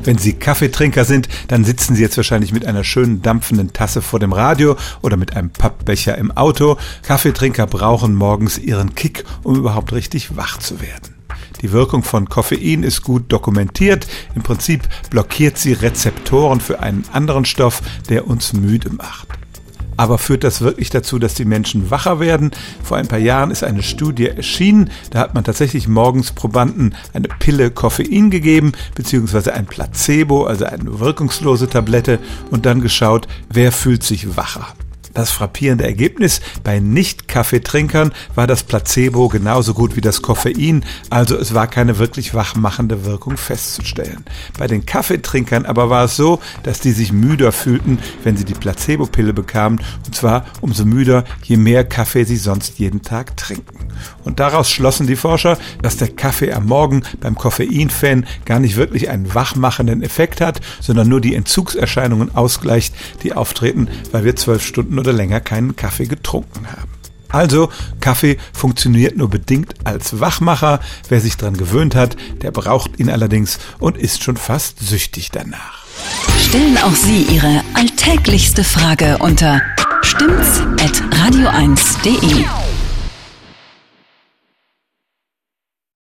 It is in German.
Wenn Sie Kaffeetrinker sind, dann sitzen Sie jetzt wahrscheinlich mit einer schönen dampfenden Tasse vor dem Radio oder mit einem Pappbecher im Auto. Kaffeetrinker brauchen morgens ihren Kick, um überhaupt richtig wach zu werden. Die Wirkung von Koffein ist gut dokumentiert. Im Prinzip blockiert sie Rezeptoren für einen anderen Stoff, der uns müde macht. Aber führt das wirklich dazu, dass die Menschen wacher werden? Vor ein paar Jahren ist eine Studie erschienen. Da hat man tatsächlich morgens Probanden eine Pille Koffein gegeben, beziehungsweise ein Placebo, also eine wirkungslose Tablette, und dann geschaut, wer fühlt sich wacher. Das frappierende Ergebnis: bei Nicht-Kaffeetrinkern war das Placebo genauso gut wie das Koffein, also es war keine wirklich wachmachende Wirkung festzustellen. Bei den Kaffeetrinkern aber war es so, dass die sich müder fühlten, wenn sie die Placebo-Pille bekamen, und zwar umso müder, je mehr Kaffee sie sonst jeden Tag trinken. Und daraus schlossen die Forscher, dass der Kaffee am Morgen beim Koffein-Fan gar nicht wirklich einen wachmachenden Effekt hat, sondern nur die Entzugserscheinungen ausgleicht, die auftreten, weil wir 12 Stunden oder länger keinen Kaffee getrunken haben. Also, Kaffee funktioniert nur bedingt als Wachmacher. Wer sich dran gewöhnt hat, der braucht ihn allerdings und ist schon fast süchtig danach. Stellen auch Sie Ihre alltäglichste Frage unter stimmt's@radio1.de.